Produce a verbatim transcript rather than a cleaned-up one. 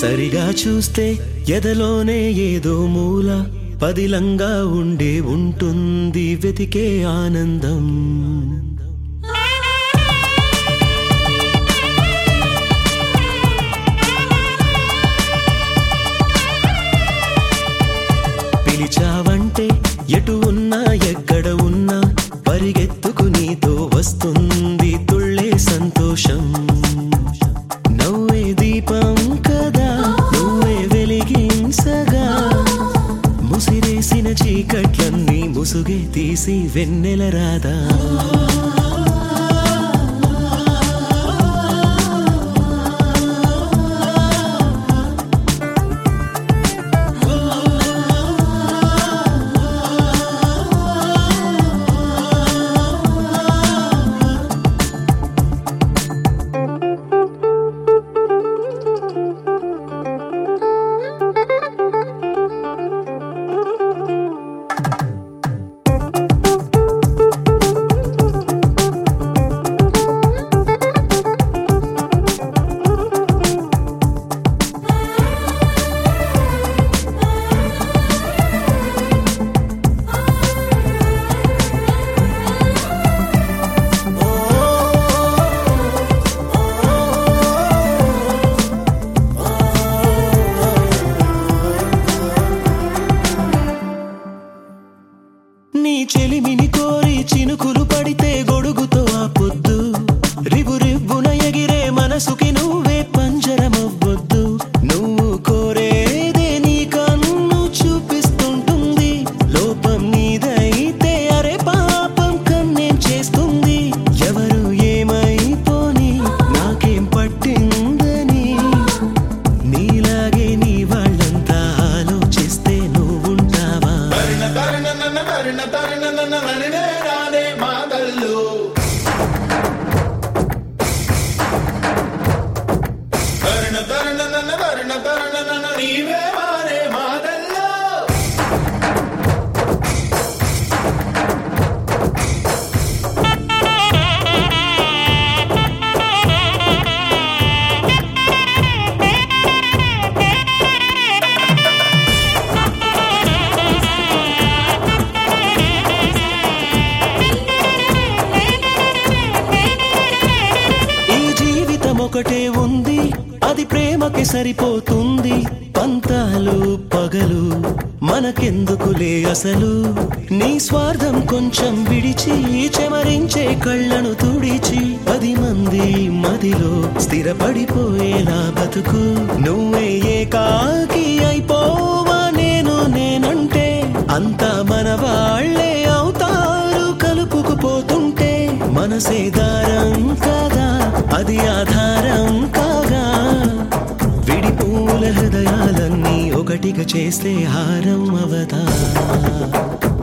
సరిగా చూస్తే ఎదలోనే ఏదో మూల పదిలంగా ఉండే ఉంటుంది వెతికే ఆనందం. పిలిచావంటే ఎటు ఉన్నా ఎక్కడ ఉన్నా పరిగెత్తుకు నీతో వస్తుంది తుళ్ళే సంతోషం. నవ్వే దీపం కదా నువ్వే వెలిగించగా ముసిరేసిన చీకట్లన్నీ ముసుగే తీసి వెన్నెల రాదా. నీ చెలిమిని కోరి చినుకులు పడితే గొడుగుతో ఆ పొద్దు రివు రివ్వున ఎగిరే మనసుకి నువ్వే పంజరమవ్వొద్దు. నువ్వు కోరేదే నీ కన్ను చూపిస్తుంటుంది, లోపం నీదైతే అరే పాపం కన్నేం చేస్తుంది. ఎవరు ఏమైపోని నాకేం పట్టిందని నీలాగే నీ వాళ్ళంతా ఆలోచిస్తే నువ్వుంటావా. ఒకటే ఉంది అది ప్రేమకి సరిపోతుంది. పంతాలు పగలు మనకెందుకులే అసలు, నీ స్వార్థం కొంచెం విడిచి చెమరించే కళ్ళను తుడిచి పది మంది మదిలో స్థిరపడిపోయేలా బతుకు. నువ్వే ఏకాకి అయిపోవా నేను నేనంటే అంతా మన వాళ్ళే అవుతారు కలుపుకుపోతుంటే. మనసే దారం కాగా అది ఆధారం కాగా విడిపూల హృదయాలన్నీ ఒకటిగా చేస్తే హారం అవదా.